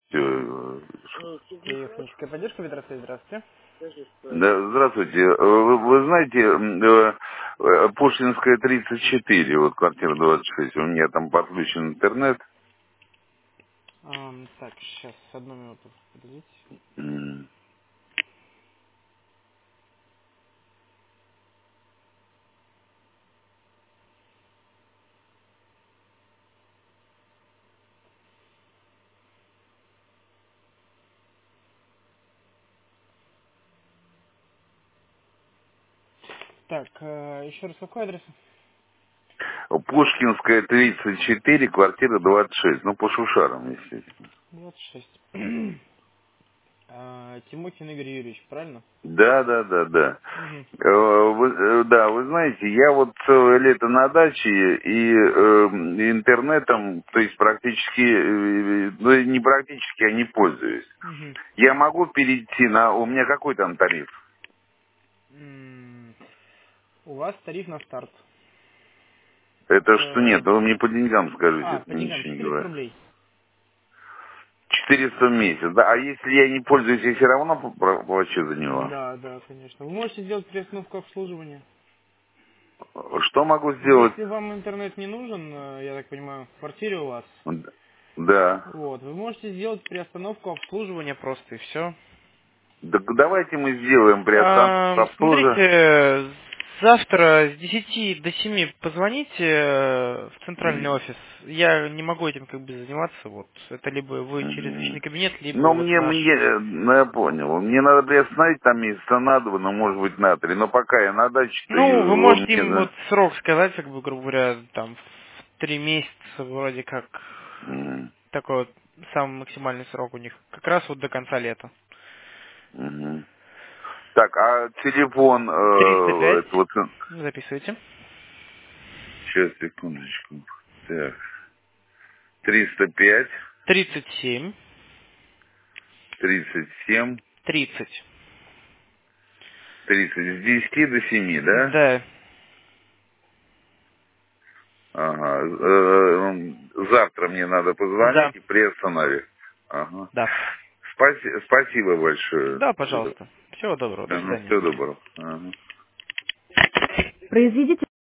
Техническая поддержка Ветросвязь, здравствуйте. Да, здравствуйте. Вы знаете, Пушкинская 34, вот квартира 26, у меня там подключен интернет. Так, сейчас, одну минуту, подождите. М. Так, еще раз, какой адрес? Пушкинская 34, квартира 26, ну, по Шушарам, естественно. 26. Тимохин Игорь Юрьевич, правильно? Да. Угу. Да, вы знаете, я вот целое лето на даче и интернетом, то есть практически, ну не практически, а не пользуюсь. Угу. Я могу перейти на... У меня какой там тариф? У вас тариф на старт. Это что нет? Это... Вы мне по деньгам скажите, это По мне деньгам ничего не 400 говорит. рублей. 400 в месяц, да? А если я не пользуюсь, я все равно плачу за него? Да, конечно. Вы можете сделать перестановку обслуживания. Что могу сделать? Если вам интернет не нужен, я так понимаю, в квартире у вас, Да. вот, вы можете сделать перестановку обслуживания просто и все. Так давайте мы сделаем приостановку обслуживания. Смотрите, завтра с 10 до 7 позвоните в центральный офис. Я не могу этим как бы заниматься. Вот. Это либо вы через личный Мгм. кабинет, либо Но вот мне, наш. ну я понял, мне надо приостановить там месяца на два, но может быть на три. Но пока я на даче-то, Ну, вы можете мне, им да. вот срок сказать, как бы, грубо говоря, там, в 3 месяца вроде как Мгм. такой вот самый максимальный срок у них. Как раз вот до конца лета. Мгм. Так, а телефон, 305. это вот, Записывайте. сейчас, секундочку. Так, 305, 37. 37, 30. 30, с 10 до 7, да? Да. Ага. Завтра мне надо Да. позвонить и приостановить. Ага. Да. Спасибо большое. Да, пожалуйста. Всего доброго. До Ага, свидания. всего доброго. Ага. Произведите